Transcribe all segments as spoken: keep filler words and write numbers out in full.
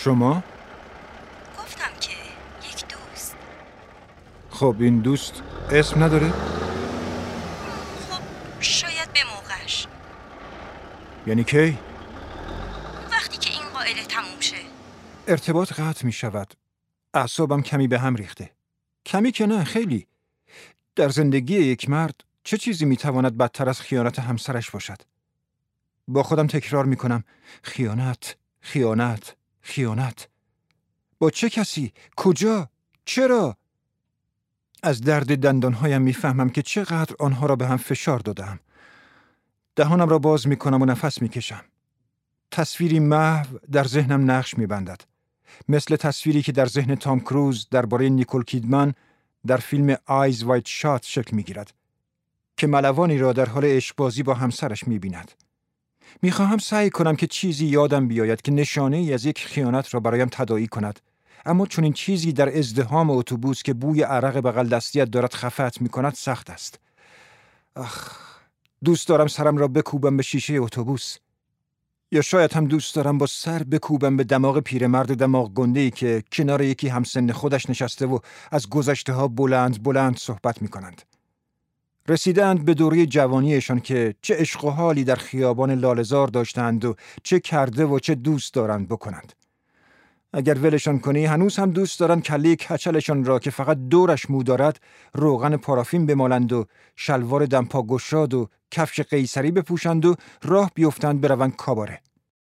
شما؟ گفتم که یک دوست. خب این دوست اسم نداره؟ خب شاید به موقعش. یعنی کی؟ وقتی که این قائله تموم شه. ارتباط قطع می شود. اعصابم کمی به هم ریخته. کمی که نه، خیلی. در زندگی یک مرد چه چیزی می تواند بدتر از خیانت همسرش باشد؟ با خودم تکرار می کنم خیانت، خیانت، خیانت. با چه کسی؟ کجا؟ چرا؟ از درد دندانهایم می فهمم که چقدر آنها را به هم فشار دادم. دهانم را باز می کنم و نفس می کشم. تصویری محو در ذهنم نقش می بندد. مثل تصویری که در ذهن تام کروز درباره نیکول کیدمن در فیلم آیز وایت شات شکل می گیرد که ملوانی را در حال عشقبازی با همسرش می بیند. می خواهم سعی کنم که چیزی یادم بیاید که نشانه ای از یک خیانت را برایم تداعی کند، اما چون این چیزی در ازدحام اتوبوس که بوی عرق بغل دستیت دارد خفت می کند سخت است. آخ، دوست دارم سرم را بکوبم به شیشه اتوبوس، یا شاید هم دوست دارم با سر بکوبم به دماغ پیرمرد دماغ گنده‌ای که کنار یکی همسن خودش نشسته و از گذشته‌ها بلند بلند صحبت می‌کنند. رسیدند به دوره جوانیشان که چه عشق و حالی در خیابان لاله‌زار داشتند و چه کرده و چه دوست دارند بکنند. اگر ولشان کنی هنوز هم دوست دارند کله کچلشان را که فقط دورش مو دارد روغن پارافین بمالند و شلوار دمپا گشاد و کفش قیصری بپوشند و راه بیفتند بروند کاباره.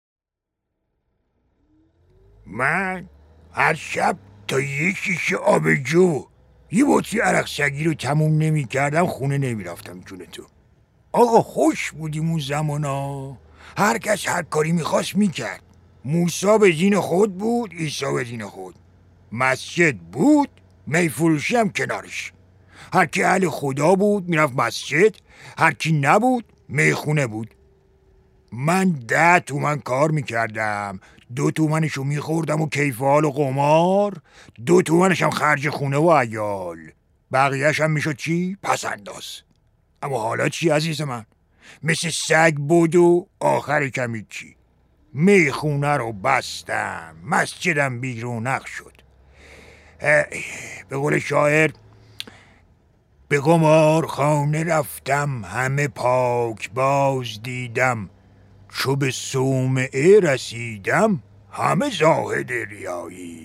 من هر شب تا یک شیشه آبجو یه بطری عرق سگی رو تموم نمی کردم خونه نمی رفتم. جون تو آقا خوش بودیم اون زمانا. هر کس هر کاری میخواست میکرد. موسی به دین خود بود، عیسی به دین خود. مسجد بود، میفروشی هم کنارش. هر کی اهل خدا بود میرفت مسجد، هر کی نبود میخونه بود. من ده تومن کار میکردم، دو تومنشو میخوردم و کیف حال و قمار، دو تومنشم خرج خونه و عیال، بقیهش هم میشد چی؟ پس انداز. اما حالا چی عزیز من؟ مثل سگ بود و آخر کمی چی؟ میخونه رو بستم، مسجدم بیرونق شد. به قول شاعر به قمار خانه رفتم، همه پاک باز دیدم، چو به صومعه رسیدم همه زاهد ریایی.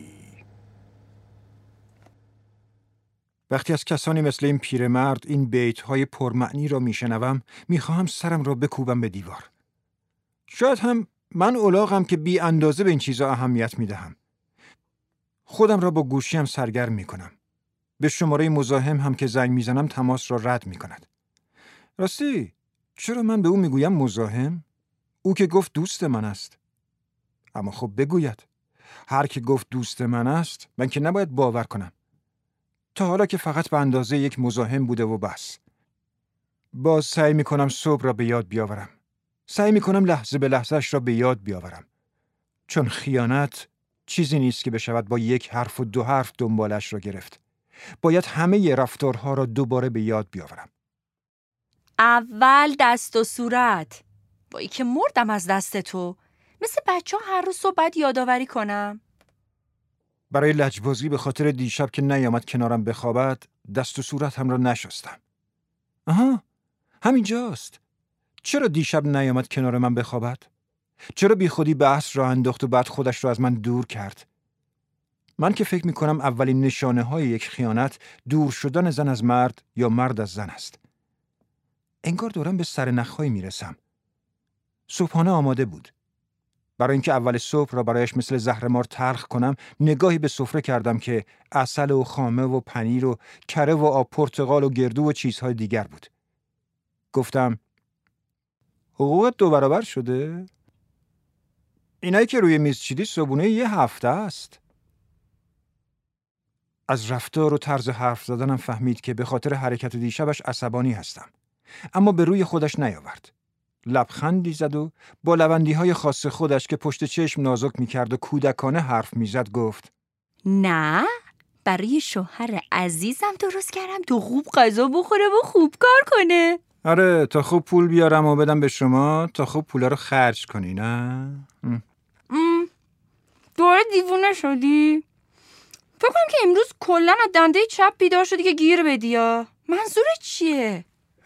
وقتی از کسانی مثل این پیرمرد این بیت‌های پرمعنی را میشنوم میخواهم سرم را بکوبم به دیوار. شاید هم من الاغم که بی اندازه به این چیزا اهمیت میدهم. خودم را با گوشیم سرگرم میکنم. به شماره مزاحم هم که زنگ میزنم تماس را رد میکند. راستی چرا من به او میگویم مزاحم؟ او که گفت دوست من است. اما خب بگوید. هر که گفت دوست من است من که نباید باور کنم. تا حالا که فقط به اندازه یک مزاحم بوده و بس. باز سعی میکنم صبح را به یاد بیاورم. سعی میکنم لحظه به لحظهش را به یاد بیاورم. چون خیانت چیزی نیست که بشود با یک حرف و دو حرف دنبالش را گرفت. باید همه ی رفتارها را دوباره به یاد بیاورم. اول دست و صورت. وای که مردم از دست تو. مثل بچه ها هر روز صبح باید یادآوری کنم. برای لجبازی به خاطر دیشب که نیامد کنارم بخوابد دست و صورتم را نشستم. آها، همینجاست. چرا دیشب نیامد کنار من بخوابد؟ چرا بی خودی بحث را انداخت و بعد خودش را از من دور کرد؟ من که فکر میکنم اولین نشانه های یک خیانت دور شدن زن از مرد یا مرد از زن است. انگار دارم به سر نخهایی میرسم. صبحانه آماده بود. برای اینکه اول صبح را برایش مثل زهرمار تلخ کنم نگاهی به سفره کردم که عسل و خامه و پنیر و کره و آب پرتقال و گردو و چیزهای دیگر بود. گفتم حقوقت دو برابر شده؟ اینایی که روی میز چیدی صبحونه یه هفته است. از رفتار و طرز حرف زدنم فهمید که به خاطر حرکت دیشبش عصبانی هستم. اما به روی خودش نیاورد. لبخندی زد و با لبندی‌های خاص خودش که پشت چشم نازک می‌کرد و کودکانه حرف می‌زد گفت نه، برای شوهر عزیزم درست کردم تو خوب غذا بخوره و خوب کار کنه. آره، تا خوب پول بیارم و بدم به شما تا خوب پولا رو خرج کنی، نه؟ ام. داره دیوونه شدی؟ فکر کنم که امروز کلاً از دنده چپ بیدار شدی که گیر بدی یا منظورت چیه؟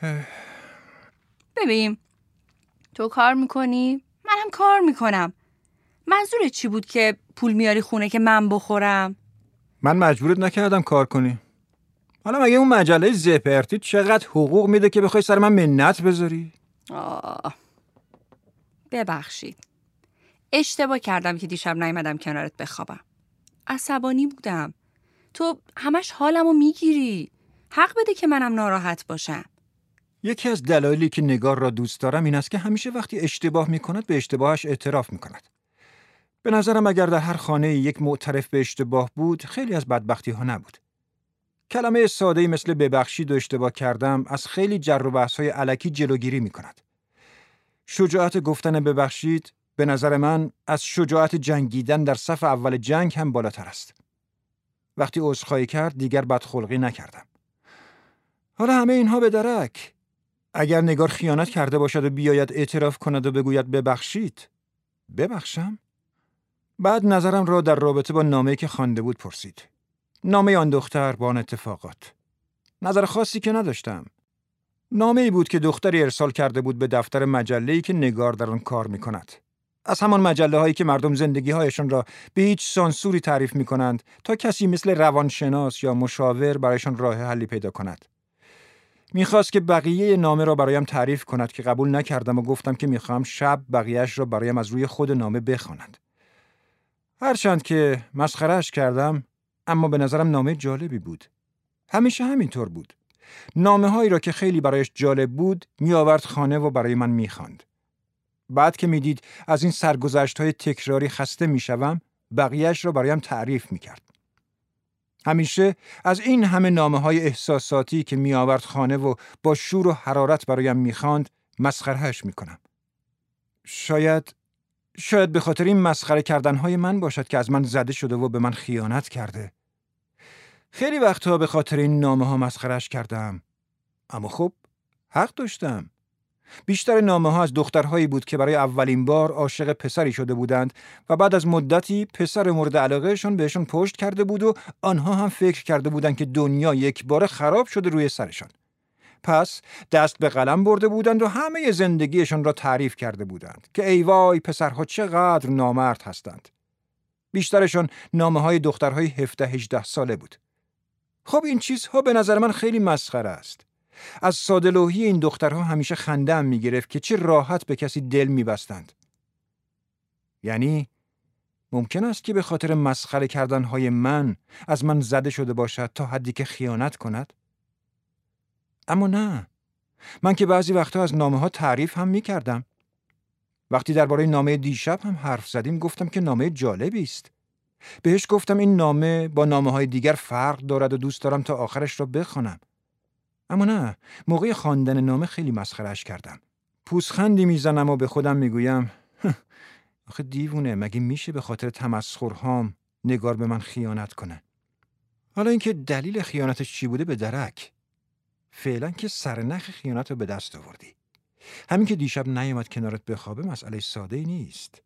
ببین تو کار میکنی منم کار میکنم. منظورت چی بود که پول میاری خونه که من بخورم؟ من مجبورت نکردم کار کنی. حالا مگه اون مجله زپرتی چقدر حقوق میده که بخوای سر من منت بذاری؟ آه. ببخشید اشتباه کردم که دیشب نیومدم کنارت بخوابم. عصبانی بودم. تو همش حالمو میگیری. حق بده که منم ناراحت باشم. یکی از دلایلی که نگار را دوست دارم این است که همیشه وقتی اشتباه میکند به اشتباهش اعتراف میکند. به نظرم اگر در هر خانه یک معترف به اشتباه بود خیلی از بدبختی ها نبود. کلمه ساده‌ای مثل ببخشید و اشتباه کردم از خیلی جر و بحث‌های الکی جلوگیری میکند. شجاعت گفتن ببخشید به نظر من از شجاعت جنگیدن در صف اول جنگ هم بالاتر است. وقتی عذرخواهی کرد دیگر بدخلقی نکردم. حالا همه اینها به درک. اگر نگار خیانت کرده باشد و بیاید اعتراف کند و بگوید ببخشید، ببخشم؟ بعد نظرم را در رابطه با نامه‌ای که خوانده بود پرسید. نامه آن دختر با آن اتفاقات. نظر خاصی که نداشتم. نامه‌ای بود که دختری ارسال کرده بود به دفتر مجله‌ای که نگار در آن کار می‌کند. از همان مجله‌هایی که مردم زندگی‌هایشان را به هیچ سانسوری تعریف می‌کنند تا کسی مثل روانشناس یا مشاور برایشان راه حلی پیدا کند. می‌خواست که بقیه نامه را برایم تعریف کند که قبول نکردم و گفتم که می‌خواهم شب بقیه‌اش را برایم از روی خود نامه بخواند. هرچند که مسخره‌اش کردم، اما به نظرم نامه جالبی بود. همیشه همینطور بود. نامه‌هایی را که خیلی برایش جالب بود، می‌آورد خانه و برای من می‌خواند. بعد که می‌دید از این سرگذشت‌های تکراری خسته می‌شوم، بقیه‌اش را برایم تعریف می‌کرد. همیشه از این همه نامه‌های احساساتی که می‌آورد خانه و با شور و حرارت برایم می‌خواند، مسخره‌اش می‌کنم. شاید شاید به خاطر این مسخره کردن‌های من باشد که از من زده شده و به من خیانت کرده. خیلی وقتها به خاطر این نامه‌ها مسخره‌اش کردم. اما خب حق داشتم. بیشتر نامه‌ها از دخترهایی بود که برای اولین بار عاشق پسری شده بودند و بعد از مدتی پسر مورد علاقهشان بهشون پشت کرده بود و آنها هم فکر کرده بودند که دنیا یک بار خراب شده روی سرشان. پس دست به قلم برده بودند و همه زندگیشان را تعریف کرده بودند که ای وای پسرها چقدر نامرد هستند. بیشترشان نامه‌های دخترهای هفده هجده ساله بود. خب این چیزها به نظر من خیلی مسخره است. از ساده‌لوحی این دخترها همیشه خنده‌ام می‌گرفت که چه راحت به کسی دل می‌بستند. یعنی ممکن است که به خاطر مسخره کردن‌های من از من زده شده باشد تا حدی که خیانت کند؟ اما نه. من که بعضی وقتا از نامه‌ها تعریف هم می‌کردم. وقتی درباره نامه دیشب هم حرف زدیم گفتم که نامه جالبی است. بهش گفتم این نامه با نامه‌های دیگر فرق دارد و دوست دارم تا آخرش را بخوانم. اما نه، موقع خواندن نامه خیلی مسخره‌اش کردم. پوزخندی میزنم و به خودم میگویم آخه دیوونه، مگه میشه به خاطر تمسخرهام نگار به من خیانت کنه؟ حالا اینکه دلیل خیانتش چی بوده به درک. فعلا که سرنخ خیانت رو به دست آوردی. همین که دیشب نیامد کنارت بخوابه مسئله ساده‌ای نیست.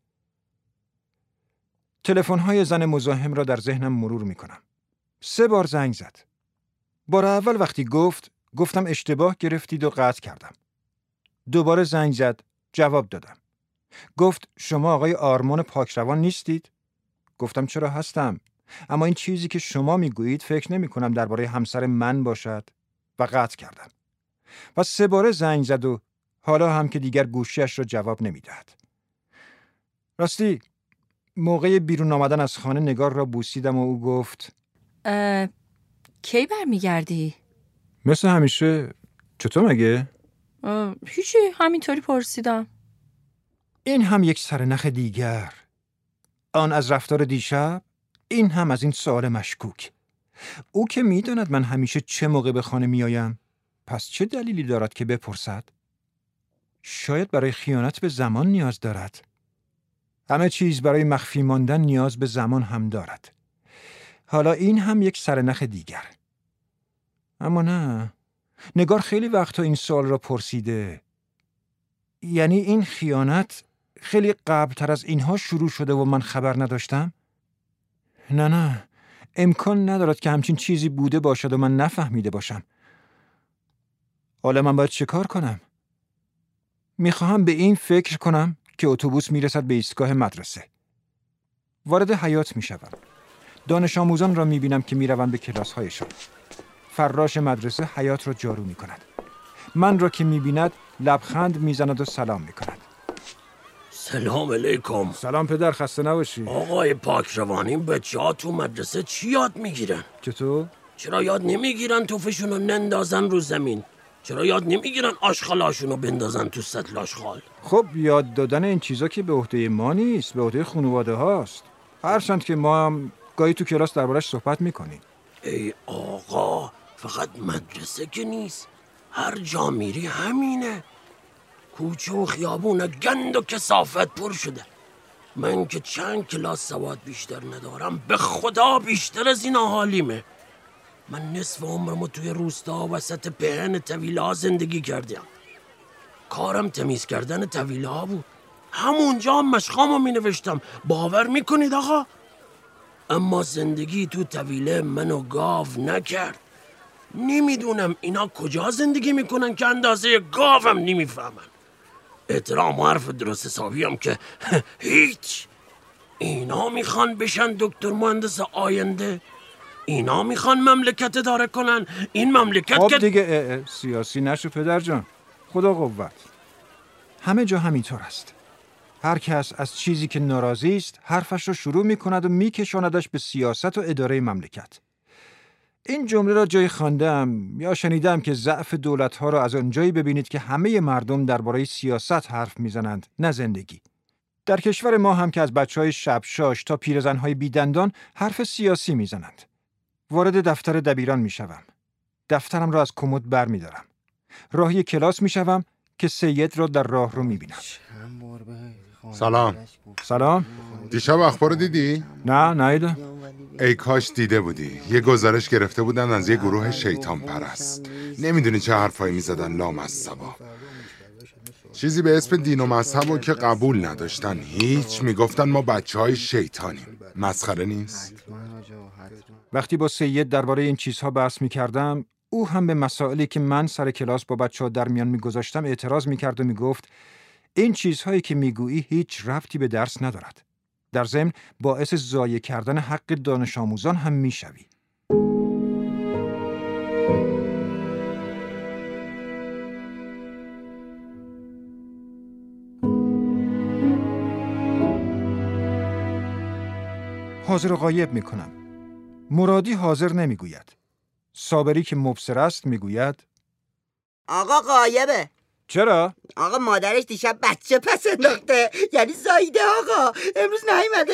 تلفن‌های زن مزاحم را در ذهنم مرور میکنم. سه بار زنگ زد. بار اول وقتی گفت گفتم اشتباه گرفتید و قطع کردم. دوباره زنگ زد، جواب دادم. گفت شما آقای آرمان پاکروان نیستید؟ گفتم چرا هستم، اما این چیزی که شما میگویید فکر نمی کنم درباره همسر من باشد و قطع کردم. و سه باره زنگ زد و حالا هم که دیگر گوشیش را جواب نمیدهد. راستی موقع بیرون آمدن از خانه نگار را بوسیدم و او گفت اه، کی برمیگردی؟ مثل همیشه. چطور مگه؟ هیچی، همینطوری پرسیدم. این هم یک سرنخ دیگر. آن از رفتار دیشب، این هم از این سوال مشکوک. او که میداند من همیشه چه موقع به خانه میایم، پس چه دلیلی دارد که بپرسد؟ شاید برای خیانت به زمان نیاز دارد. همه چیز برای مخفی ماندن نیاز به زمان هم دارد. حالا این هم یک سرنخ دیگر. اما نه، نگار خیلی وقتا این سوال را پرسیده. یعنی این خیانت خیلی قبلتر از اینها شروع شده و من خبر نداشتم؟ نه نه، امکان ندارد که همچین چیزی بوده باشد و من نفهمیده باشم. حالا من باید چه کار کنم؟ میخواهم به این فکر کنم که اتوبوس میرسد به ایستگاه مدرسه. وارد حیاط میشوم. دانش آموزان را میبینم که میروند به کلاس‌هایشان. فراش مدرسه حیاط را جارو میکند. من را که میبیند لبخند میزند و سلام میکند. سلام علیکم. سلام پدر، خسته نباشی. آقای پاکروانی، بچه‌ها تو مدرسه چی یاد میگیرن؟ چطور؟ چرا یاد نمیگیرن توفشون رو نندازن رو زمین؟ چرا یاد نمیگیرن آشغالاشون رو بندازن تو سطل آشغال؟ خب یاد دادن این چیزا که به عهده ما نیست، به عهده خانواده هاست. هرچند که ما هم گاهی تو کلاس دربارش صحبت میکنیم. ای آقا، فقط مدرسه که نیست، هر جا میری همینه. کوچه و خیابون گند و کثافت پر شده. من که چند کلاس سواد بیشتر ندارم، به خدا بیشتر از این حالیمه. من نصف عمرمو توی روستا وسط پهن طویله ها زندگی کردم. کارم تمیز کردن طویله ها بود. همونجا هم مشقامو می نوشتم. باور میکنید آقا؟ اما زندگی تو طویله منو گاو نکرد. نمیدونم اینا کجا زندگی میکنن که اندازه گاوم نمیفهمن. احترام و حرف درست حسابی هم که هیچ. اینا میخوان بشن دکتر مهندس آینده. اینا میخوان مملکت اداره کنن. این مملکت خب که دیگه اه اه سیاسی نشو پدر جان. خدا قوت. همه جا همینطور است. هر کس از چیزی که ناراضی است حرفش رو شروع میکند و میکشاندش به سیاست و اداره مملکت. این جمله را جای خواندم یا شنیدم که ضعف دولت‌ها را از آنجایی ببینید که همه مردم درباره سیاست حرف میزنند، نه زندگی. در کشور ما هم که از بچهای شبشاش تا پیرزن‌های بیدندان حرف سیاسی میزنند. وارد دفتر دبیران میشوم. دفترم را از کمد برمیدارم. راهی کلاس میشوم که سید را در راه رو میبینم. سلام. سلام. دیشب اخبار دیدی؟ نه ندیدم. ای کاش دیده بودی. یه گزارش گرفته بودن از یه گروه شیطان پرست. نمیدونی چه حرفایی میزدن لامصبا. چیزی به اسم دین و مذهب که قبول نداشتن. هیچ. میگفتن ما بچه های شیطانیم. مسخره نیست؟ وقتی با سید درباره این چیزها بحث میکردم، او هم به مسائلی که من سر کلاس با بچه‌ها در میان میگذاشتم اعتراض میکرد و میگفت این چیزهایی که میگویی هیچ ربطی به درس ندارد. در ضمن باعث ضایع کردن حق دانش آموزان هم میشوی. حاضر و غایب میکنم. مرادی حاضر نمیگوید. صابری که مبصر است میگوید آقا غایبه. چرا؟ آقا مادرش دیشب بچه پس انداخته، یعنی زایده آقا، امروز نیومده.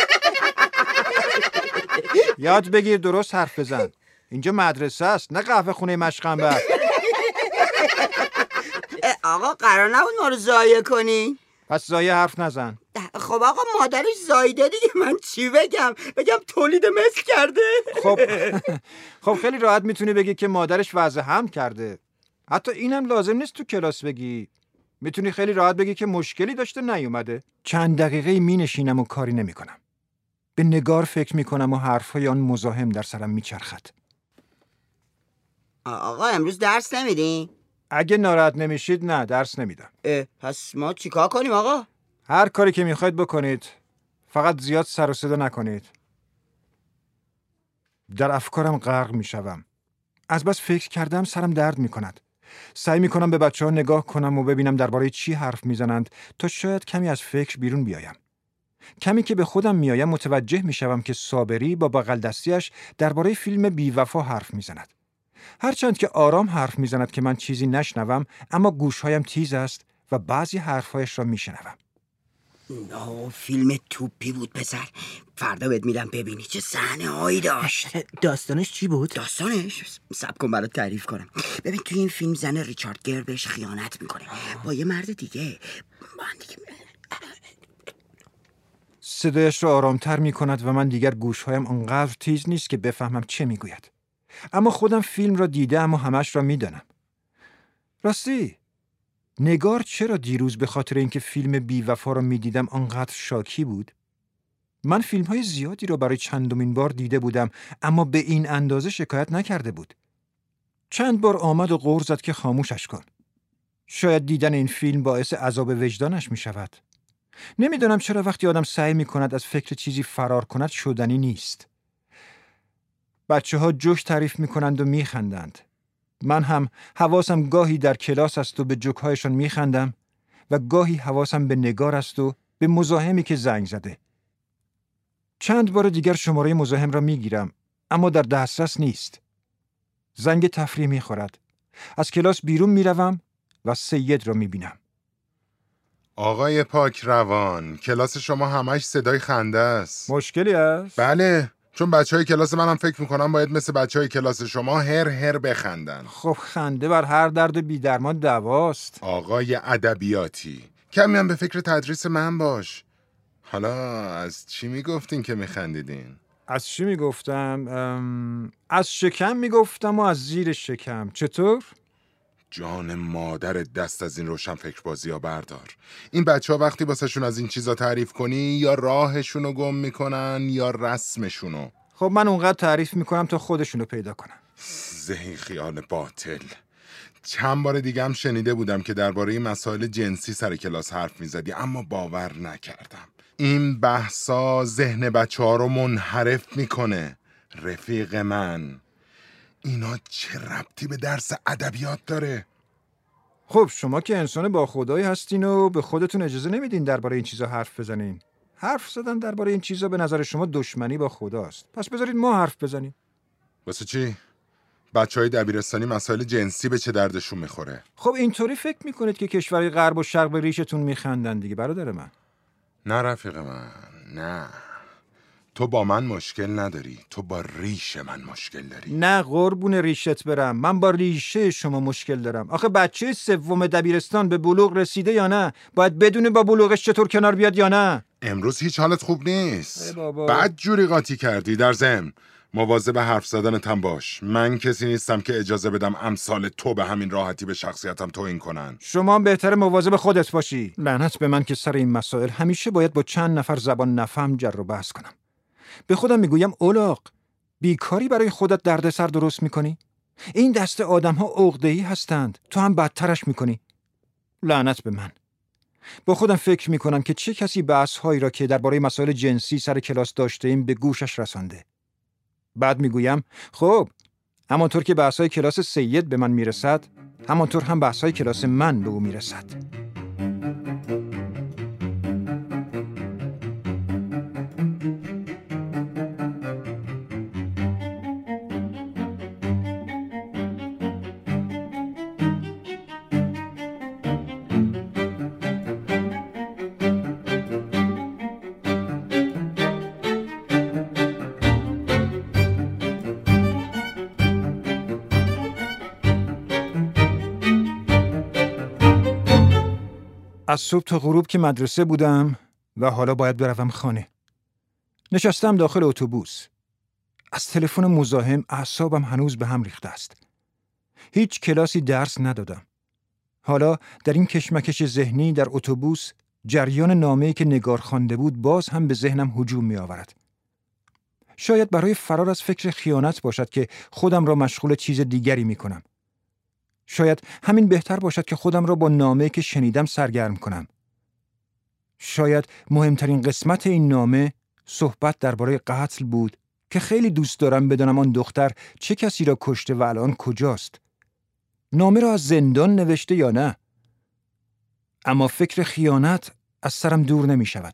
یاد بگیر درست حرف بزن. اینجا مدرسه است، نه قهوه خونه مشقنبر. آقا قرار نبود ما رو زایه کنی؟ پس زایه حرف نزن. خب آقا مادرش زایده دیگه، من چی بگم؟ بگم تولید مثل کرده؟ خب خب خیلی راحت میتونی بگی که مادرش وضع حمل کرده. حتی اینم لازم نیست تو کلاس بگی. میتونی خیلی راحت بگی که مشکلی داشته نیومده. چند دقیقه می نشینم و کاری نمی کنم. به نگار فکر می کنم و حرفهای آن مزاحم در سرم می چرخد. آقا امروز درس نمیدین؟ اگه ناراحت نمیشید نه، درس نمیدم. پس ما چیکار کنیم آقا؟ هر کاری که میخواید بکنید. فقط زیاد سر و صدا نکنید. در افکارم غرق میشوم. از بس فکر کردم سرم درد میکند. سعی میکنم به بچه ها نگاه کنم و ببینم درباره چی حرف میزنند تا شاید کمی از فکر بیرون بیایم. کمی که به خودم میایم متوجه میشوم که صابری با بغل دستیش درباره فیلم بی‌وفا حرف میزند. هرچند که آرام حرف میزند که من چیزی نشنوم، اما گوشهایم تیز است و بعضی حرفهایش را میشنوم. نه فیلم توپی بود پسر، فردا بهت میدم ببینی چه صحنه هایی داشت. داستانش چی بود؟ داستانش صبر کن برات تعریف کنم. ببین توی این فیلم زن ریچارد گر بهش خیانت میکنه با یه مرد دیگه. با هم دیگه صدایش را آرامتر میکند و من دیگر گوشهایم آنقدر تیز نیست که بفهمم چه میگوید. اما خودم فیلم را دیدم و همش را میدانم. راستی نگار چرا دیروز به خاطر اینکه فیلم بی‌وفا را میدیدم آنقدر شاکی بود؟ من فیلم های زیادی رو برای چندمین بار دیده بودم، اما به این اندازه شکایت نکرده بود. چند بار آمد و غر زد که خاموشش کن. شاید دیدن این فیلم باعث عذاب وجدانش می شود. نمیدونم چرا وقتی آدم سعی می کند از فکر چیزی فرار کند شدنی نیست. بچه ها جوک تعریف می کنند و می خندند. من هم حواسم گاهی در کلاس است و به جوک‌هایشان می خندم و گاهی حواسم به نگار است و به مزاحمی که زنگ زده. چند بار دیگر شماره مزاحم را می گیرم، اما در دسترس نیست. زنگ تفریح می خورد. از کلاس بیرون می روم و سید را می بینم. آقای پاک روان، کلاس شما همش صدای خنده است. مشکلی است؟ بله، چون بچه های کلاس منم فکر میکنم باید مثل بچه های کلاس شما هر هر بخندن. خب خنده بر هر درد بی درمان دواست. آقای ادبیاتی، کمی هم به فکر تدریس من باش. حالا از چی میگفتین که میخندیدین؟ از چی میگفتم؟ ام... از شکم میگفتم و از زیر شکم. چطور؟ جان مادر، دست از این روشن فکر بازی ها بردار. این بچه ها وقتی واسه شون از این چیزا تعریف کنی یا راهشونو گم میکنن یا رسمشونو. خب من اونقدر تعریف میکنم تا خودشونو پیدا کنن. ذهن خیال باطل. چند بار دیگه هم شنیده بودم که درباره مسائل جنسی سر کلاس حرف میزدی، اما باور نکردم. این بحثا ذهن بچه ها رو منحرف میکنه. رفیق من، اینا چه ربطی به درس ادبیات داره؟ خب شما که انسان با خدایی هستین و به خودتون اجازه نمیدین درباره این چیزا حرف بزنین. حرف زدن درباره این چیزا به نظر شما دشمنی با خداست. پس بذارید ما حرف بزنیم. واسه چی؟ بچهای دبیرستانی مسائل جنسی به چه دردشون میخوره؟ خب اینطوری فکر میکنید که کشورهای غرب و شرق به ریشتون میخندن دیگه برادر من. نه رفیق من، نه. تو با من مشکل نداری، تو با ریش من مشکل داری. نه قربون ریشت برم، من با ریشه شما مشکل دارم. آخه بچه سوم دبیرستان به بلوغ رسیده یا نه؟ باید بدونه با بلوغش چطور کنار بیاد یا نه؟ امروز هیچ حالت خوب نیست. بابا. بد جوری قاطی کردی. در ضمن مواظب حرف زدنتم باش. من کسی نیستم که اجازه بدم امثال تو به همین راحتی به شخصیتم توهین کنن. شما هم بهتره مواظب خودت باشی. لعنت به من که سر این مسائل همیشه باید با چند نفر زبان نفهم جر و بحث کنم. به خودم میگویم اولاق، بیکاری برای خودت دردسر درست میکنی؟ این دسته آدم ها عقده‌ای هستند، تو هم بدترش میکنی. لعنت به من. با خودم فکر میکنم که چه کسی بحث هایی را که درباره مسائل جنسی سر کلاس داشته ایم به گوشش رسانده. بعد میگویم خب همانطور که بحث های کلاس سید به من میرسد، همانطور هم بحث های کلاس من به او میرسد. از صبح تا غروب که مدرسه بودم و حالا باید بروم خانه. نشستم داخل اتوبوس. از تلفن مزاحم اعصابم هنوز به هم ریخته است. هیچ کلاسی درس ندادم. حالا در این کشمکش ذهنی در اتوبوس جریان نامه‌ای که نگار خوانده بود باز هم به ذهنم هجوم می آورد. شاید برای فرار از فکر خیانت باشد که خودم را مشغول چیز دیگری می کنم. شاید همین بهتر باشد که خودم را با نامه‌ای که شنیدم سرگرم کنم. شاید مهمترین قسمت این نامه صحبت درباره قتل بود که خیلی دوست دارم بدانم آن دختر چه کسی را کشته و الان کجاست. نامه را از زندان نوشته یا نه؟ اما فکر خیانت از سرم دور نمی شود.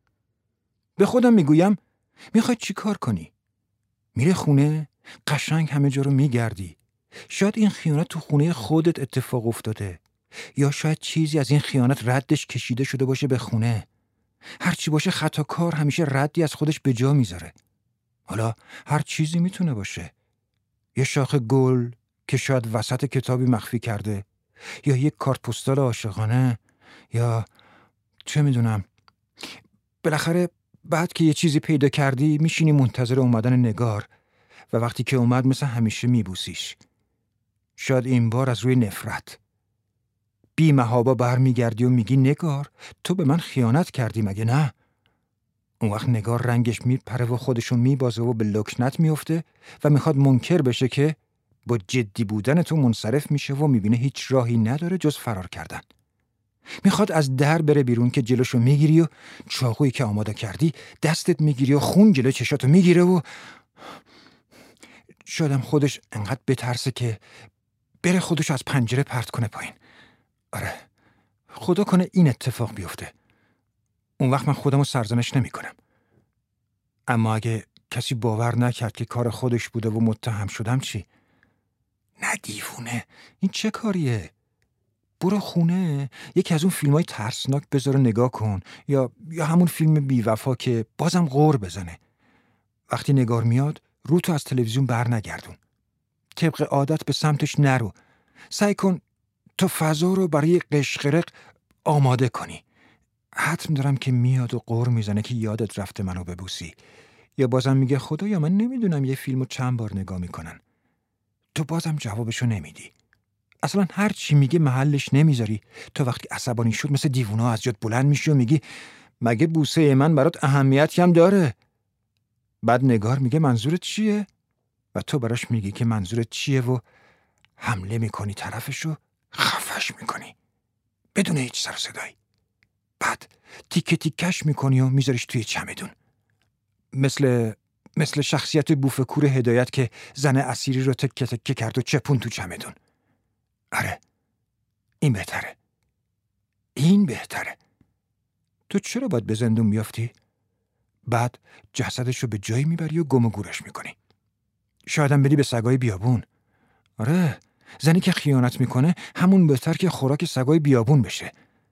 به خودم می گویم می چی کار کنی؟ میره خونه، قشنگ همه جا رو می گردی. شاید این خیانت تو خونه خودت اتفاق افتاده، یا شاید چیزی از این خیانت ردش کشیده شده باشه به خونه. هرچی باشه خطاکار همیشه ردی از خودش به جا میذاره. حالا هر چیزی میتونه باشه. یه شاخه گل که شاید وسط کتابی مخفی کرده، یا یک کارت پستال عاشقانه، یا چه میدونم. بالاخره بعد که یه چیزی پیدا کردی میشینی منتظر اومدن نگار و وقتی که اومد مثل همیشه میبوسیش. شاید این بار از روی نفرت. بی محابا برمیگردی و میگی نگار تو به من خیانت کردی مگه نه؟ اون وقت نگار رنگش میپره و خودشو میبازه و به لکنت میفته و میخواد منکر بشه که با جدی بودن تو منصرف میشه و میبینه هیچ راهی نداره جز فرار کردن. میخواد از در بره بیرون که جلوشو میگیری و چاقویی که آماده کردی دستت میگیری و خون جلو چشاتو میگیره و شادم خودش انقدر بترسه که بره خودشو از پنجره پرت کنه پایین. آره، خدا کنه این اتفاق بیفته. اون وقت من خودمو سرزنش نمی کنم. اما اگه کسی باور نکرد که کار خودش بوده و متهم شدم چی؟ نه دیوونه، این چه کاریه؟ برو خونه یکی از اون فیلمای ترسناک بذار نگاه کن، یا یا همون فیلم بی‌وفا که بازم غور بزنه. وقتی نگار میاد رو تو از تلویزیون بر نگردون. طبق عادت به سمتش نرو. سعی کن تو فضا رو برای قشقرق آماده کنی. حتم دارم که میاد و غور میزنه که یادت رفته منو ببوسی، یا بازم میگه خدایا من نمیدونم یه فیلمو چند بار نگاه میکنن. تو بازم جوابشو نمیدی. اصلا هر چی میگه محلش نمیذاری. تو وقتی عصبانی شد مثل دیوونا از جات بلند میشی و میگی مگه بوسه من برات اهمیتی هم داره؟ بعد نگار میگه منظورت چیه؟ و تو براش میگی که منظورت چیه و حمله میکنی طرفشو، خفش میکنی بدون هیچ سر و صدایی. بعد تیکه تیکش میکنی و میذاریش توی چمدون، مثل مثل شخصیت بوفکور هدایت که زن اسیری رو تکه تکه کرد و چپون تو چمدون. آره، این بهتره. این بهتره. تو چرا باید به زندون بیافتی؟ بعد جسدش رو به جایی میبری و گم و گورش میکنی. شایدم بدی به سگای بیابون. آره، زنی که خیانت میکنه همون بهتر که خوراک سگای بیابون بشه.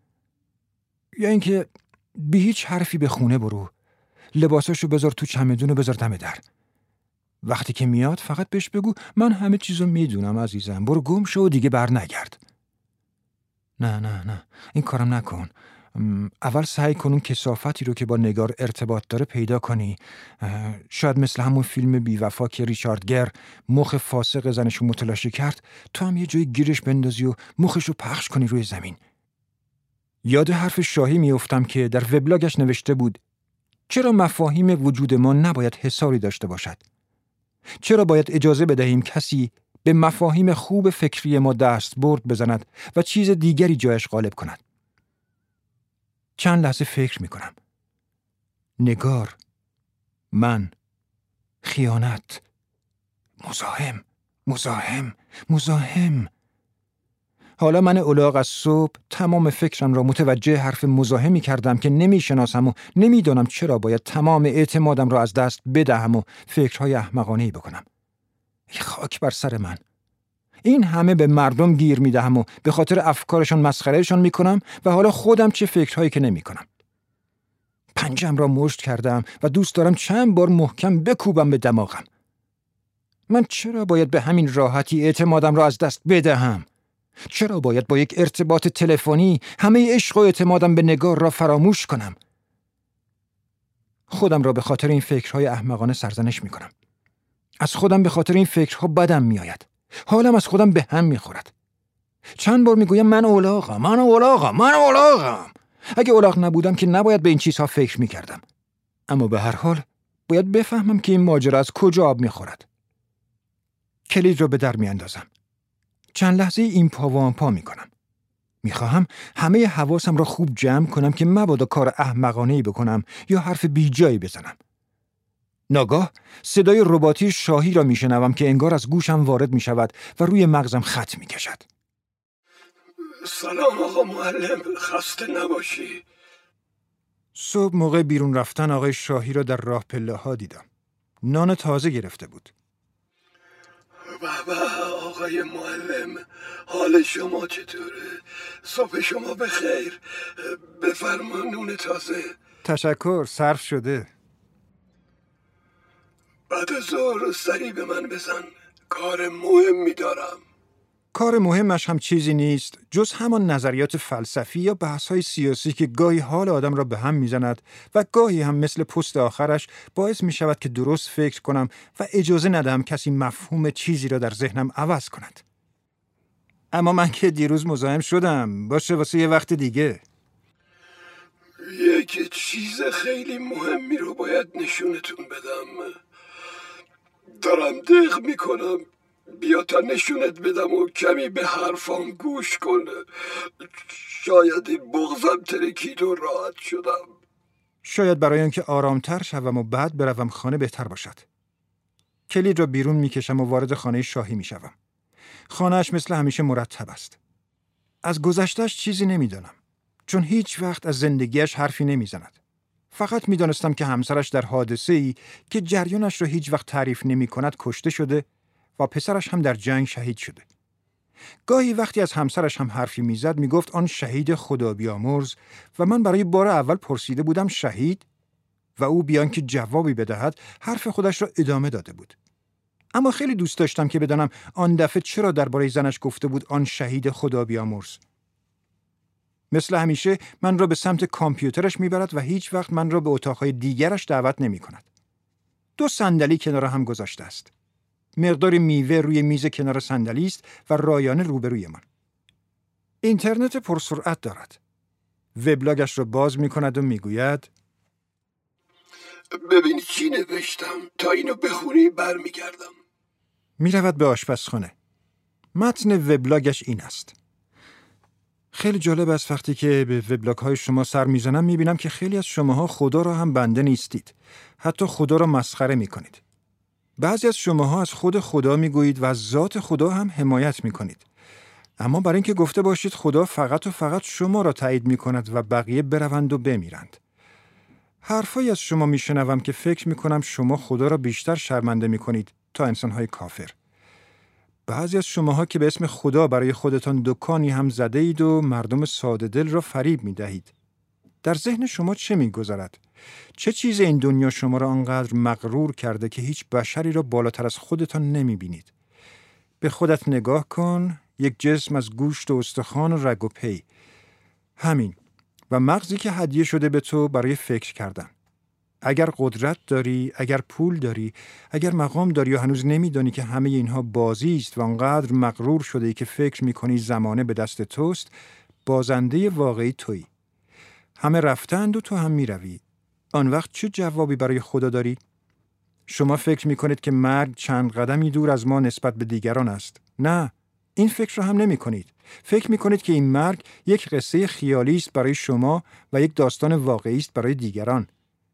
یا اینکه بی هیچ حرفی به خونه برو، لباساشو بذار تو چمدون و بذار دم در. وقتی که میاد فقط بهش بگو من همه چیزو میدونم عزیزم، برو گم شو و دیگه بر نگرد. نه نه نه، این کارم نکن. اول سعی کن اون کثافتی رو که با نگار ارتباط داره پیدا کنی. شاید مثل همون فیلم بی‌وفا که ریچارد گر مخ فاسق زنشو متلاشی کرد، تو هم یه جای گیرش بندازی و مخشو پخش کنی روی زمین. یاد حرف شاهی میافتم که در وبلاگش نوشته بود چرا مفاهیم وجود ما نباید حصاری داشته باشد؟ چرا باید اجازه بدهیم کسی به مفاهیم خوب فکری ما دست برد بزند و چیز دیگری جایش غالب کند؟ چند لحظه فکر میکنم. نگار، من، خیانت، مزاحم، مزاحم، مزاحم. حالا من الاغ از صبح تمام فکرم را متوجه حرف مزاحمی کردم که نمیشناسم و نمیدانم چرا باید تمام اعتمادم را از دست بدهم و فکرهای احمقانه‌ای بکنم. ای خاک بر سر من. این همه به مردم گیر میدهم و به خاطر افکارشان مسخرهشان میکنم و حالا خودم چه فکرهایی که نمیکنم. پنجم را مشت کردم و دوست دارم چند بار محکم بکوبم به دماغم. من چرا باید به همین راحتی اعتمادم را از دست بدهم؟ چرا باید با یک ارتباط تلفنی همه عشق و اعتمادم به نگار را فراموش کنم؟ خودم را به خاطر این فکرهای احمقانه سرزنش میکنم. از خودم به خاطر این فکرها بدم میآید. حالم از خودم به هم میخورد. چند بار میگویم من اولاغم، من اولاغم، من اولاغم. اگه اولاغ نبودم که نباید به این چیزها فکر میکردم. اما به هر حال باید بفهمم که این ماجرا از کجا آب میخورد. کلید رو به در میاندازم. چند لحظه این پا و آن پا میکنم. میخواهم همه حواسم را خوب جمع کنم که مبادا کار احمقانه‌ای بکنم یا حرف بیجایی بزنم. ناگاه صدای رباتی شاهی را میشنوم که انگار از گوشم وارد میشود و روی مغزم خط میکشد. سلام آقا معلم، خسته نباشی. صبح موقع بیرون رفتن آقای شاهی را در راه پله ها دیدم. نان تازه گرفته بود. بابا آقای معلم، حال شما چطوره؟ صبح شما بخیر. بفرما نون تازه. تشکر، صرف شده. بعد ظهر سری به من بزن، کار مهمی دارم. کار مهمش هم چیزی نیست جز همان نظریات فلسفی یا بحث‌های سیاسی که گاهی حال آدم را به هم میزند و گاهی هم مثل پست آخرش باعث می شود که درست فکر کنم و اجازه ندهم کسی مفهوم چیزی را در ذهنم عوض کند. اما من که دیروز مزاحم شدم، باشه واسه یه وقت دیگه. که چیز خیلی مهمی رو باید نشونتون بدم. دارم دق میکنم بیا تا نشونت بدم و کمی به حرفام گوش کن. شاید این بغضم ترکید و راحت شدم. شاید برای آنکه آرامتر شوم و بعد بروم خانه بهتر باشد. کلید را بیرون میکشم و وارد خانه شاهی میشوم. خانه‌اش مثل همیشه مرتب است. از گذشته‌اش چیزی نمیدانم، چون هیچ وقت از زندگیش حرفی نمیزند. فقط میدانستم که همسرش در حادثه‌ای که جریانش را هیچ وقت تعریف نمی‌کند کشته شده و پسرش هم در جنگ شهید شده. گاهی وقتی از همسرش هم حرفی میزد میگفت آن شهید خدا بیامرز و من برای بار اول پرسیده بودم شهید و او بیان که جوابی بدهد حرف خودش را ادامه داده بود. اما خیلی دوست داشتم که بدانم آن دفعه چرا درباره زنش گفته بود آن شهید خدا بیامرز. مثل همیشه من را به سمت کامپیوترش میبرد و هیچ وقت من را به اتاقهای دیگرش دعوت نمی کند. دو صندلی کنار هم گذاشته است. مقدار میوه روی میز کنار صندلی است و رایانه روبروی من. اینترنت پرسرعت دارد. وبلاگش را باز می کند و می گوید ببین چی نوشتم، تا اینو بخونی برمیگردم. می رود به آشپزخانه. متن وبلاگش این است. خیلی جالب است وقتی که به وبلاگ های شما سر میزنم میبینم که خیلی از شماها خدا را هم بنده نیستید. حتی خدا را مسخره میکنید. بعضی از شماها از خود خدا میگویید و از ذات خدا هم حمایت میکنید. اما برای اینکه گفته باشید خدا فقط و فقط شما را تایید میکند و بقیه بروند و بمیرند. حرفایی از شما میشنوم که فکر میکنم شما خدا را بیشتر شرمنده میکنید تا انسانهای کافر. بعضی از شماها که به اسم خدا برای خودتان دکانی هم زده اید و مردم ساده دل را فریب می دهید. در ذهن شما چه می گذرد؟ چه چیز این دنیا شما را آنقدر مغرور کرده که هیچ بشری را بالاتر از خودتان نمی بینید؟ به خودت نگاه کن، یک جسم از گوشت و استخوان و رگ و پی. همین. و مغزی که هدیه شده به تو برای فکر کردن. اگر قدرت داری، اگر پول داری، اگر مقام داری و هنوز نمیدانی که همه اینها بازی است و انقدر مغرور شده ای که فکر میکنی زمانه به دست توست، بازنده واقعی تویی. همه رفتند و تو هم میروی. آن وقت چه جوابی برای خدا داری؟ شما فکر میکنید که مرگ چند قدمی دور از ما نسبت به دیگران است. نه، این فکر را هم نمی کنید. فکر میکنید که این مرگ یک قصه خیالی است برای شما و یک داستان واقعی است برای دیگران.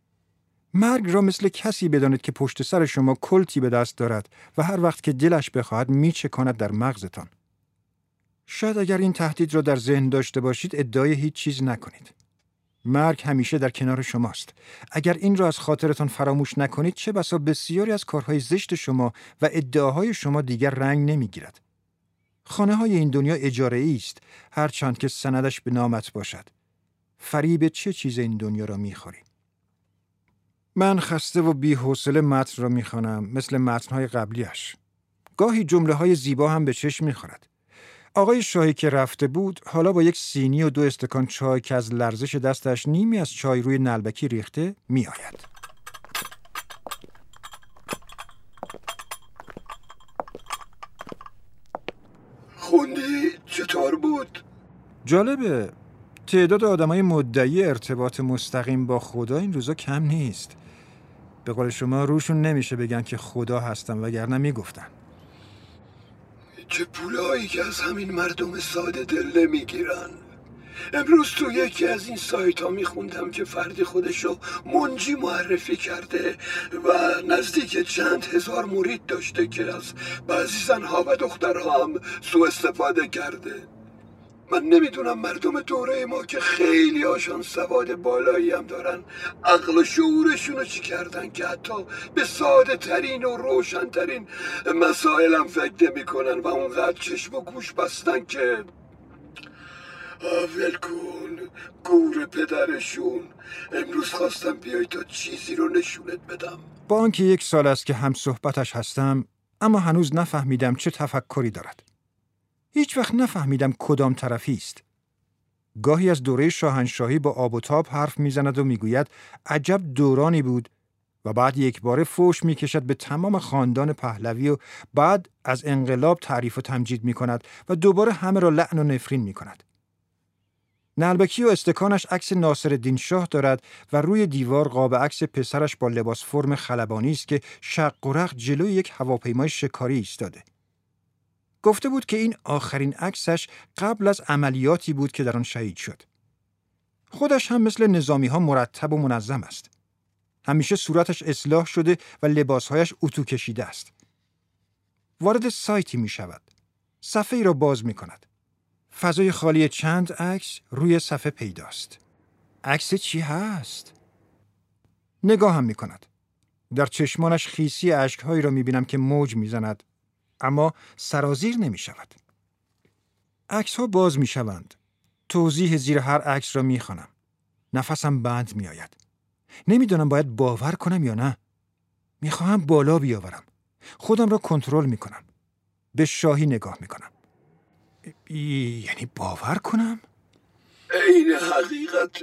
مرگ را مثل کسی بدانید که پشت سر شما کلتی به دست دارد و هر وقت که دلش بخواهد میچکاند در مغزتان. شاید اگر این تهدید را در ذهن داشته باشید ادعای هیچ چیز نکنید. مرگ همیشه در کنار شماست. اگر این را از خاطرتان فراموش نکنید چه بسا بسیاری از کارهای زشت شما و ادعاهای شما دیگر رنگ نمیگیرد. خانه های این دنیا اجاره است، هرچند که سندش به نامت باشد. فریب چه چیز این دنیا را میخوری؟ من خسته و بی‌حوصله متن را میخوانم مثل متن‌های قبلیش. گاهی جمله‌های زیبا هم به چشم میخورد. آقای شاهی که رفته بود حالا با یک سینی و دو استکان چای که از لرزش دستش نیمی از چای روی نلبکی ریخته میآید. خوندی؟ چطور بود؟ جالبه. تعداد آدمای مدعی ارتباط مستقیم با خدا این روزا کم نیست. به قول شما روشون نمیشه بگن که خدا هستن وگرنه میگفتن. چه پولایی که از همین مردم ساده دل نمیگیرن. امروز تو یکی از این سایت ها میخوندم که فردی خودشو منجی معرفی کرده و نزدیک چند هزار مرید داشته که از بعضی زنها و دخترها هم سوء استفاده کرده. من نمیدونم مردم دوره ما که خیلی هاشان سواد بالایی هم دارن عقل و شعورشون رو چی کردن که حتی به ساده ترین و روشن ترین مسائل هم فکر نمی کنن و اونقدر چشم و گوش بستن که ول کن گور پدرشون. امروز خواستم بیای تا چیزی رو نشونت بدم. با آنکه یک سال است که هم صحبتش هستم اما هنوز نفهمیدم چه تفکری دارد. هیچ وقت نفهمیدم کدام طرفی است. گاهی از دوره شاهنشاهی با آب و تاب حرف میزند و میگوید عجب دورانی بود و بعد یک باره فوش میکشد به تمام خاندان پهلوی و بعد از انقلاب تعریف و تمجید میکند و دوباره همه را لعن و نفرین میکند. نعلبکی و استکانش عکس ناصرالدین شاه دارد و روی دیوار قاب عکس پسرش با لباس فرم خلبانی است که شق و رق جلوی یک هواپیمای شکاری ایستاده. گفته بود که این آخرین عکسش قبل از عملیاتی بود که در آن شهید شد. خودش هم مثل نظامی ها مرتب و منظم است. همیشه صورتش اصلاح شده و لباسهایش اتو کشیده است. وارد سایتی می شود. صفحه ای را باز می کند. فضای خالی چند عکس روی صفحه پیداست. عکس چی هست؟ نگاه هم می کند. در چشمانش خیسی اشکهایی را می بینم که موج می زند. اما سرازیر نمی شود. عکس ها باز می شوند. توضیح زیر هر عکس را می خوانم. نفسم بند می آید. نمی دانم باید باور کنم یا نه. می خواهم بالا بیاورم. خودم را کنترل می کنم. به شاهی نگاه می کنم. یعنی باور کنم؟ این حقیقت.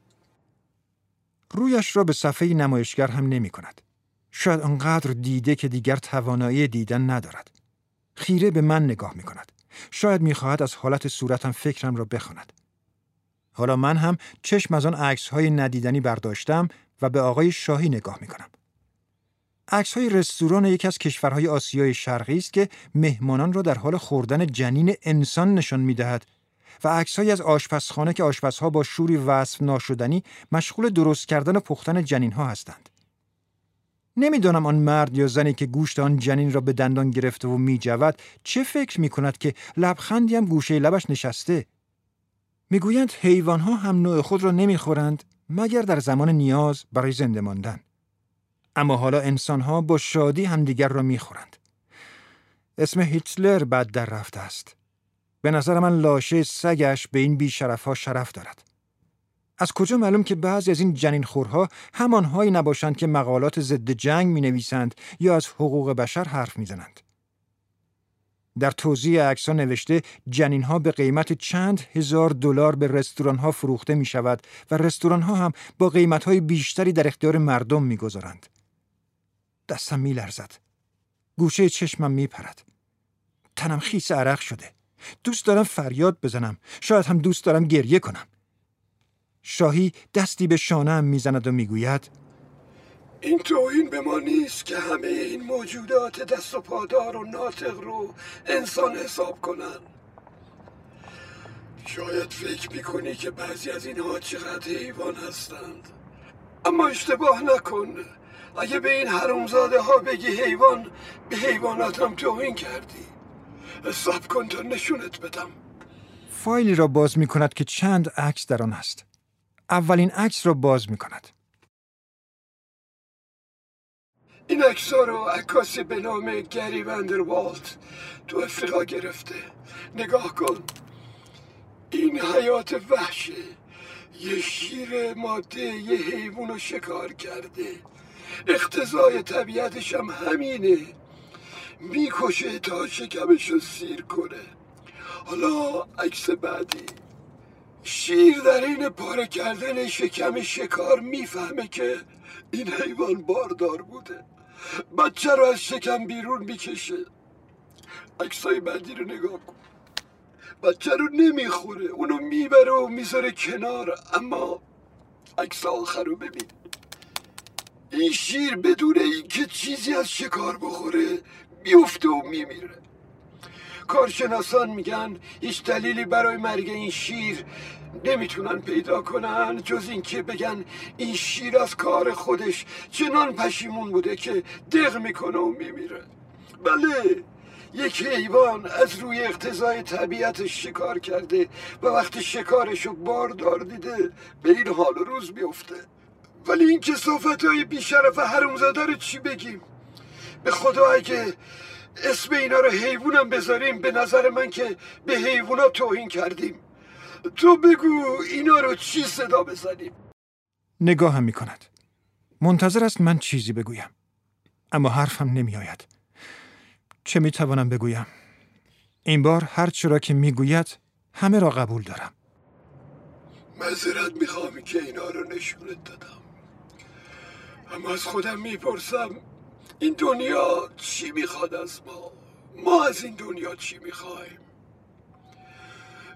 رویش را به صفحه نمایشگر هم نمی کند. شاید آنقدر دیده که دیگر توانایی دیدن ندارد. خیره به من نگاه می کند. شاید می خواهد از حالت صورتم فکرم را بخواند. حالا من هم چشم از آن عکس‌های ندیدنی برداشتم و به آقای شاهی نگاه می کنم. عکس‌های رستوران یکی از کشورهای آسیای شرقی است که مهمانان را در حال خوردن جنین انسان نشان می‌دهد و عکس‌هایی از آشپزخانه که آشپزها با شوری وصف ناشدنی مشغول درست کردن و پختن جنین‌ها هستند. نمی‌دانم آن مرد یا زنی که گوشت آن جنین را به دندان گرفته و می‌جود چه فکر می‌کند که لبخندی هم گوشه لبش نشسته. می‌گویند حیوان‌ها هم نوع خود را نمی‌خورند مگر در زمان نیاز برای زنده ماندن. اما حالا انسان‌ها با شادی همدیگر را می‌خورند. اسم هیتلر بد در رفته است. به نظر من لاشه سگش به این بی‌شرف‌ها شرف دارد. از کجا معلوم که بعضی از این جنینخورها همانهایی نباشند که مقالات ضد جنگ می‌نویسند یا از حقوق بشر حرف می‌زنند؟ در توضیح عکس‌ها نوشته جنین‌ها به قیمت چند هزار دلار به رستوران‌ها فروخته می‌شود و رستوران‌ها هم با قیمت‌های بیشتری در اختیار مردم می‌گذارند. دستم می‌لرزد. گوشه چشمم می‌پرد. تنم خیس عرق شده. دوست دارم فریاد بزنم. شاید هم دوست دارم گریه کنم. شاهی دستی به شانه‌ام می‌زند و می‌گوید این توهین به ما نیست که همه این موجودات دست و پادار و ناطق رو انسان حساب کنن. شاید فکر میکنی که بعضی از اینها چقدر حیوان هستند، اما اشتباه نکن. اگه به این حرومزاده ها بگی حیوان، به حیوانات هم توهین کردی. صبر کن تا نشونت بدم. فایلی را باز می کند که چند عکس در آن است. اولین عکس را باز می کند. این عکس‌ها رو عکاسی به نام گری وندروالت تو افریقا گرفته. نگاه کن. این حیات وحشه. یه شیر ماده یه حیوان رو شکار کرده. اقتضای طبیعتش هم همینه. میکشه تا شکمش رو سیر کنه. حالا عکس بعدی. شیر در این پاره کردن شکم شکار میفهمه که این حیوان باردار بوده. بچه رو از شکم بیرون میکشه. عکسای بعدی رو نگاه کن. بچه رو نمیخوره، اونو میبره و میذاره کنار. اما عکس آخر رو ببین. این شیر بدون اینکه چیزی از شکار بخوره میفته و میمیره. کارشناسان میگن هیچ دلیلی برای مرگ این شیر نمیتونن پیدا کنن جز اینکه بگن این شیر از کار خودش چنان پشیمون بوده که دق میکنه و میمیره. بله، یک حیوان از روی اقتضای طبیعتش شکار کرده و وقتی شکارشو باردار دیده به این حال و روز میفته. ولی این کثافت های بیشرف حرومزاده رو چی بگیم؟ به خدا اگه اسم اینا رو حیوانم بذاریم به نظر من که به حیوانا توهین کردیم. تو بگو اینا رو چی صدا بزنیم؟ نگاه هم می کند. منتظر است من چیزی بگویم. اما حرفم نمی آید. چه می توانم بگویم؟ این بار هر چرا که می گوید همه را قبول دارم. معذرت میخوام که اینا رو نشونت دادم. اما از خودم میپرسم این دنیا چی میخواد از ما؟ ما از این دنیا چی میخوایم؟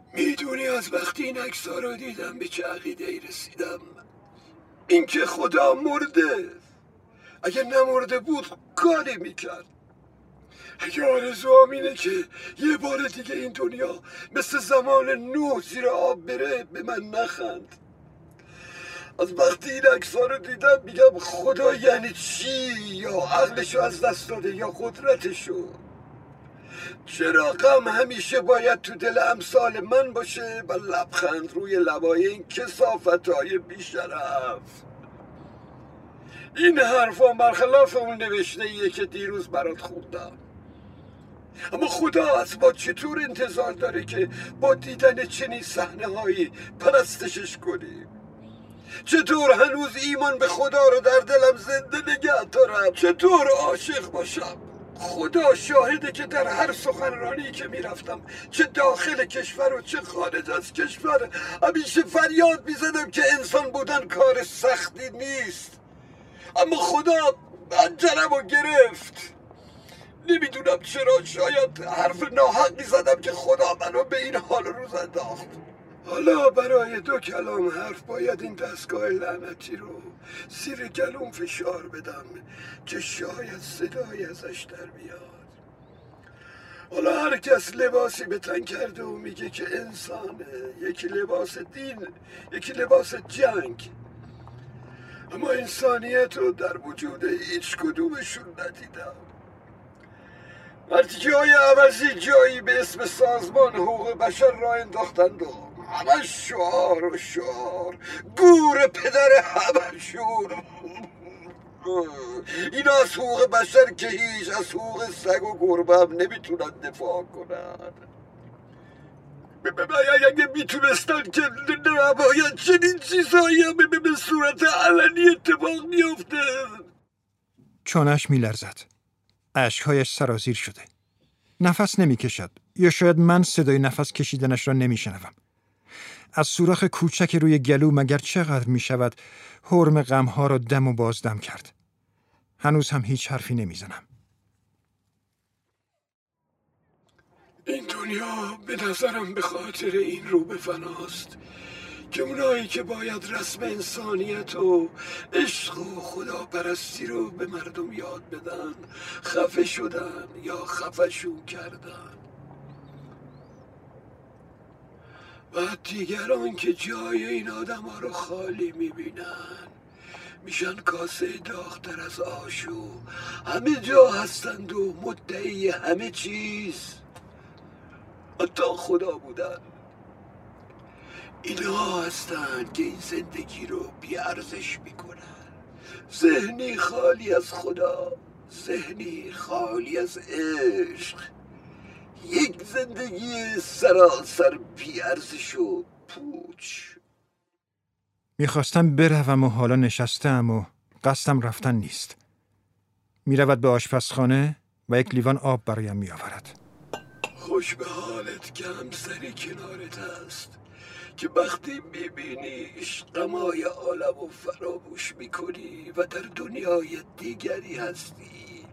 میدونی از وقتی این عکس‌ها رو دیدم به چه عقیده‌ای رسیدم؟ اینکه خدا مرده. اگه نمرده بود کاری میکرد. اگه آرزوام اینه که یه بار دیگه این دنیا مثل زمان نوح زیر آب بره، به من نخند. از وقتی این عکس‌ها رو دیدم میگم خدا یعنی چی؟ یا عقلشو از دست داده یا قدرتشو؟ چرا غم همیشه باید تو دل امثال من باشه و لبخند روی لبای این کثافت‌های بی‌شرف؟ این حرفا برخلاف اون نوشته‌ایه که دیروز برات خوندم. اما خدا از ما چطور انتظار داره که با دیدن چنین صحنه‌هایی پرستشش کنیم؟ چطور هنوز ایمان به خدا رو در دلم زنده نگه دارم؟ چطور عاشق باشم؟ خدا شاهده که در هر سخنرانی که میرفتم، چه داخل کشور و چه خارج از کشور، همیشه فریاد میزدم که انسان بودن کار سختی نیست. اما خدا پنجرم رو گرفت. نمیدونم چرا، شاید حرف ناحقی زدم که خدا منو به این حال روز انداخت. حالا برای دو کلام حرف باید این دستگاه لعنتی رو زیر گلوم فشار بدم که شاید صدایی ازش در بیاد. حالا هر کس لباسی به تن کرده و میگه که انسانه، یکی لباس دین، یکی لباس جنگ. اما انسانیت رو در وجود هیچ کدومشون ندیدم. مرتیکه‌های عوضی جایی به اسم سازمان حقوق بشر را انداختند و همه شعار و شعار، گور پدر همه شور. اینا از حقوق بشر که هیچ، از حقوق سگ و گربه هم نمیتونن دفاع کنن. اگه میتونستن که نباید چنین چیزهایی هم به صورت علنی اتفاق میفته. چانش میلرزد. اشکهایش سرازیر شده. نفس نمیکشد، یا شاید من صدای نفس کشیدنش را نمیشنوم. از سوراخ کوچک روی گلو مگر چقدر میشود حرم غمها را دم و بازدم کرد. هنوز هم هیچ حرفی نمیزنم. این دنیا به نظرم به خاطر این رو به فناست که اونایی که باید رسم انسانیت و عشق و خداپرستی رو به مردم یاد بدن خفه شدن یا خفشون کردن. و دیگران که جای این آدم ها رو خالی میبینن میشن کاسه داغ‌تر از آشو، همه جا هستند و مدعی همه چیز، حتی خدا بودن. اینها هستند که این زندگی رو بیارزش میکنن. ذهنی خالی از خدا، ذهنی خالی از عشق، یک زندگی سراسر بیارزش و پوچ. میخواستم بروم و حالا نشستم و قصدم رفتن نیست. میرود به آشپزخانه و یک لیوان آب برایم میآورد. خوش به حالت که همسری کنارت هست که وقتی میبینیش غمای عالم و فراموش میکنی و در دنیای دیگری هستی.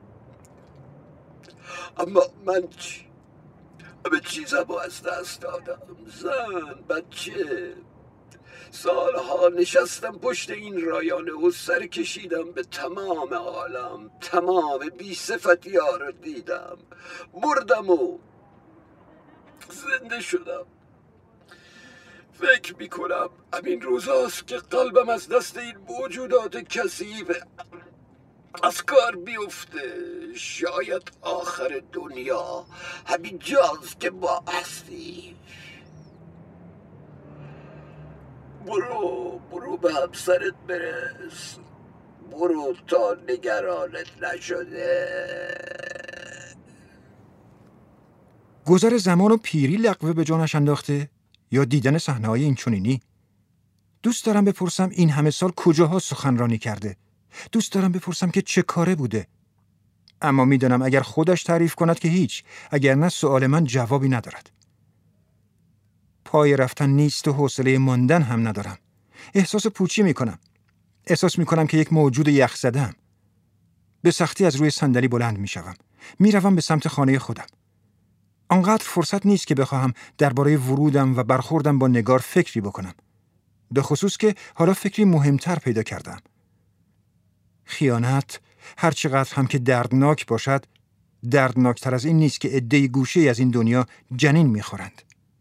اما من چی؟ همه چیزم رو از دست دادم. زن، بچه. سالها نشستم پشت این رایانه و سر کشیدم به تمام عالم. تمام بی صفتی ها رو دیدم. مردم و زنده شدم. فکر میکنم همین روزاست که قلبم از دست این موجودات کثیف از کار بیفته. شاید آخر دنیا همین جاست که ما هستیم. برو برو به همسرت برس. برو تا نگرانت نشده. گذر زمان و پیری لقوه به جانش انداخته یا دیدن صحنه‌های این چنینی؟ دوست دارم بپرسم این همه سال کجاها سخنرانی کرده. دوست دارم بپرسم که چه کاره بوده. اما میدانم اگر خودش تعریف کند که هیچ، اگر نه سؤال من جوابی ندارد. پای رفتن نیست و حوصله ماندن هم ندارم. احساس پوچی میکنم. احساس میکنم که یک موجود یخ زده‌ام. به سختی از روی صندلی بلند میشوم. میروم به سمت خانه خودم. آنقدر فرصت نیست که بخواهم درباره ورودم و برخوردم با نگار فکری بکنم. به خصوص که حالا فکری مهمتر پیدا کردم. خیانت هر چقدر هم که دردناک باشد، دردناکتر از این نیست که عده‌ای گوشه از این دنیا جنین میخورند.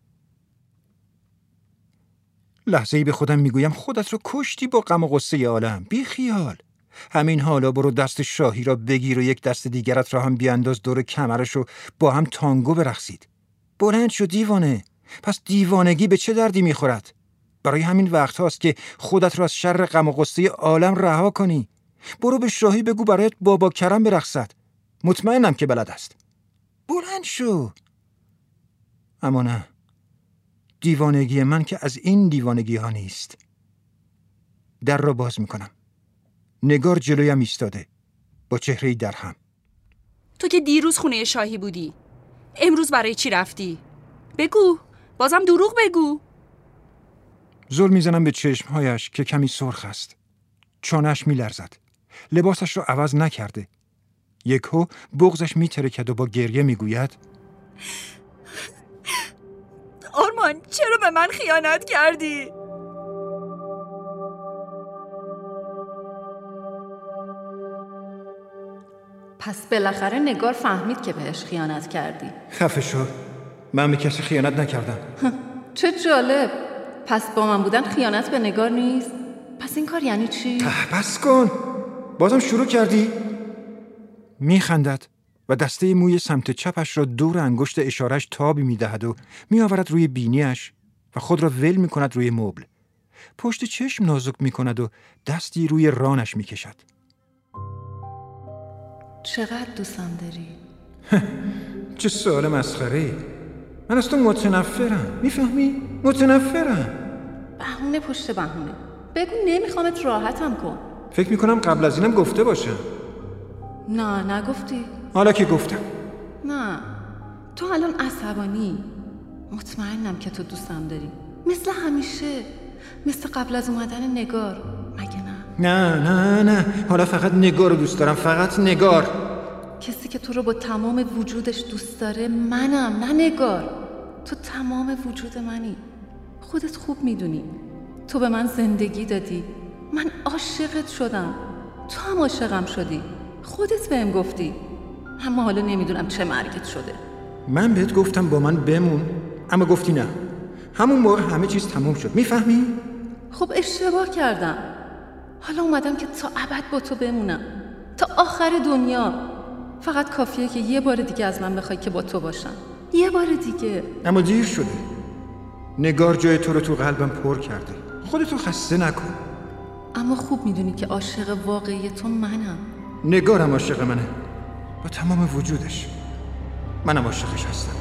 لحظه‌ای به خودم میگویم خودت رو کشتی با غم و غصه عالم. بی خیال. همین حالا برو دست شاهی را بگیر و یک دست دیگرت را هم بیانداز دور کمرش و با هم تانگو برقصید. بلند شو دیوانه. پس دیوانگی به چه دردی میخورد؟ برای همین وقت هاست که خودت را از شر غم و غصه عالم رها کنی. برو به شاهی بگو برایت بابا کرم برقصد. مطمئنم که بلد است. بلند شو. اما نه. دیوانگی من که از این دیوانگی ها نیست. در را باز میکنم. نگار جلویم ایستاده با چهره‌ای درهم. تو که دیروز خونه شاهی بودی، امروز برای چی رفتی؟ بگو، بازم دروغ بگو. زل میزنم به چشمهایش که کمی سرخ است. چانه‌اش میلرزد. لباسش را عوض نکرده. یکهو بغضش میترکد و با گریه میگوید آرمان چرا به من خیانت کردی؟ پس بالاخره نگار فهمید که بهش خیانت کردی. خفه شو. من به کسی خیانت نکردم. چه جالب. پس با من بودن خیانت به نگار نیست؟ پس این کار یعنی چی؟ بس کن. بازم شروع کردی؟ میخندد و دسته موی سمت چپش را دور انگشت اشارش تابی میدهد و میآورد روی بینیش و خود را ول میکند روی مبل. پشت چشم نازک میکند و دستی روی رانش میکشد. چقدر دوستم داری؟ چه سوال مسخره‌ای. من از تو متنفرم. میفهمی؟ متنفرم. بهونه پشت بهونه. بگو نمیخوامت راحتم کن. فکر میکنم قبل از اینم گفته باشم. نه نگفتی. حالا که گفتم. نه تو الان عصبانی. مطمئنم که تو دوستم داری، مثل همیشه، مثل قبل از اومدن نگار. مگه نه؟ نه نه نه حالا فقط نگار رو دوست دارم. فقط نگار. کسی که تو رو با تمام وجودش دوست داره منم، نه نگار. تو تمام وجود منی. خودت خوب میدونی. تو به من زندگی دادی. من عاشقت شدم. تو هم عاشقم شدی. خودت بهم گفتی. اما حالا نمیدونم چه مرگت شده. من بهت گفتم با من بمون، اما گفتی نه. همون موقع همه چیز تموم شد. میفهمی؟ خب اشتباه کردم. حالا اومدم که تا ابد با تو بمونم، تا آخر دنیا. فقط کافیه که یه بار دیگه از من بخوای که با تو باشم. یه بار دیگه. اما دیر شده. نگار جای تو رو تو قلبم پر کرده. خودتو خسته نکن. اما خوب میدونی که عاشق واقعی تو منم. نگارم عاشق منه، با تمام وجودش. منم عاشقش هستم.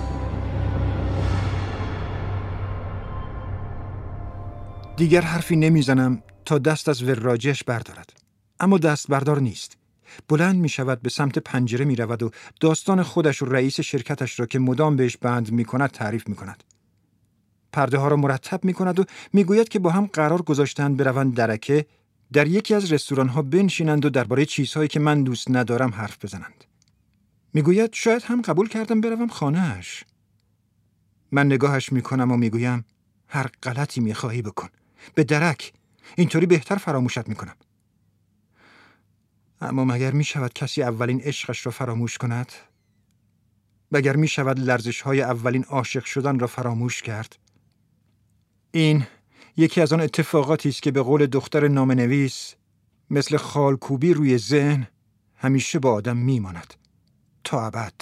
دیگر حرفی نمیزنم تا دست از وراجش بردارد. اما دست بردار نیست. بلند می شود، به سمت پنجره می رود و داستان خودش و رئیس شرکتش را که مدام بهش بند می کند تعریف می کند. پرده ها را مرتب می کند و می گوید که با هم قرار گذاشتند بروند درکه، در یکی از رستوران ها بنشینند و درباره چیزهایی که من دوست ندارم حرف بزنند. می گوید شاید هم قبول کردم بروم خانه‌اش. من نگاهش می کنم و می گویم هر غلطی می خواهی بکن. به درک. اینطوری بهتر فراموشت می کنم. اما مگر می شود کسی اولین عشقش را فراموش کند؟ مگر می شود لرزش های اولین عاشق شدن را فراموش کرد؟ این یکی از آن اتفاقاتی است که به قول دختر نامه‌نویس مثل خالکوبی روی ذهن همیشه با آدم می ماند. تا ابد.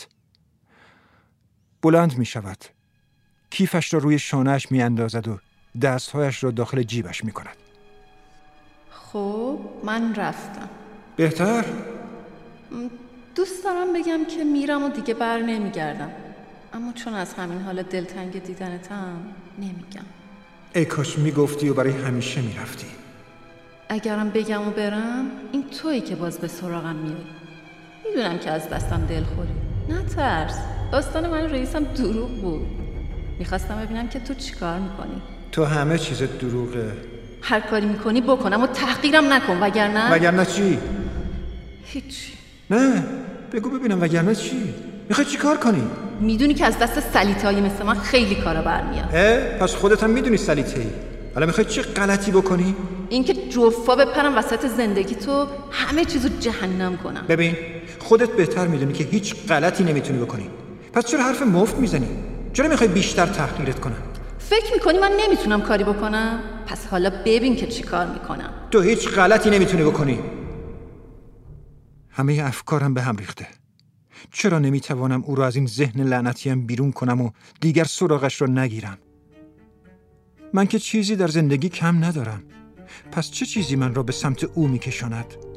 بلند می شود. کیفش را روی شانه‌اش می اندازد و دستهایش را داخل جیبش می کند. خب من رفتم. بهتر؟ دوست دارم بگم که میرم و دیگه بر نمیگردم، اما چون از همین حالا دلتنگ دیدنتم نمیگم. ای کاش میگفتی و برای همیشه میرفتی. اگرم بگم و برم، این تویی که باز به سراغم میای. میدونم که از دستم دل خوری. نه ترس. داستان من رئیسم دروغ بود. میخواستم ببینم که تو چیکار میکنی. تو همه چیزت دروغه. هر کاری میکنی بکنم و تحقیرم نکن، وگرنه وگرنه چی؟ هیچ. نه بگو ببینم وگرنه چی؟ میخوای چی کار کنی؟ میدونی که از دست سلیته‌ای مثل من خیلی کارا برمیاد. اه پس خودت هم میدونی سلیته‌ای. حالا میخوای چه غلطی بکنی؟ اینکه جوفا بپرم وسط زندگی تو همه چیزو جهنم کنم. ببین خودت بهتر میدونی که هیچ غلطی نمیتونی بکنی. پس چرا حرف مفت میزنی؟ چرا میخوای بیشتر تحقیرت کنم؟ فکر میکنی من نمیتونم کاری بکنم؟ پس حالا ببین که چی کار میکنم. تو هیچ غلطی نمیتونی بکنی. همه افکارم به هم ریخته. چرا نمیتوانم او را از این ذهن لعنتیم بیرون کنم و دیگر سراغش را نگیرم؟ من که چیزی در زندگی کم ندارم. پس چه چیزی من را به سمت او میکشاند؟